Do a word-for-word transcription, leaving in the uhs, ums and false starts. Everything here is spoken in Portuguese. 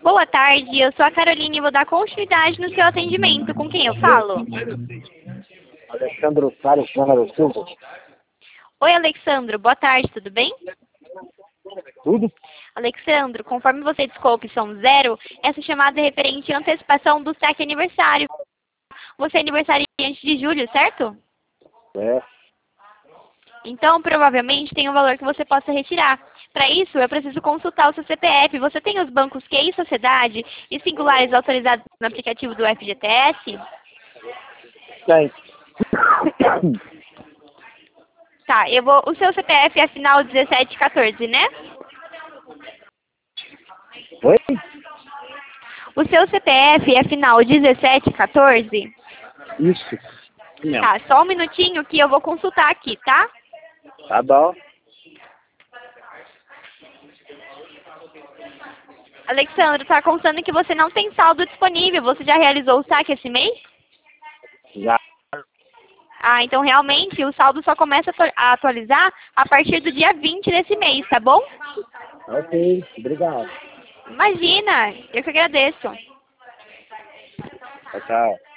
Boa tarde, eu sou a Caroline e vou dar continuidade no seu atendimento. Com quem eu falo? Alexandre Salles Câmara Silva. Oi, Alexandro. Boa tarde, tudo bem? Tudo? Alexandro, conforme você discou a opção zero, essa chamada é referente à antecipação do saque aniversário. Você é aniversariante de julho, certo? É. Então, provavelmente, tem um valor que você possa retirar. Para isso, eu preciso consultar o seu C P F. Você tem os bancos Q I Sociedade e singulares autorizados no aplicativo do F G T S? Tem. Tá, eu vou... O seu C P F é final dezessete quatorze, né? Oi? O seu C P F é final dezessete quatorze? Isso. Não. Tá, só um minutinho que eu vou consultar aqui, tá? Tá bom. Alexandre, tá constando que você não tem saldo disponível. Você já realizou o saque esse mês? Já. Ah, então realmente o saldo só começa a atualizar a partir do dia vinte desse mês, tá bom? Ok. Obrigado. Imagina, eu que agradeço. Tchau, tchau.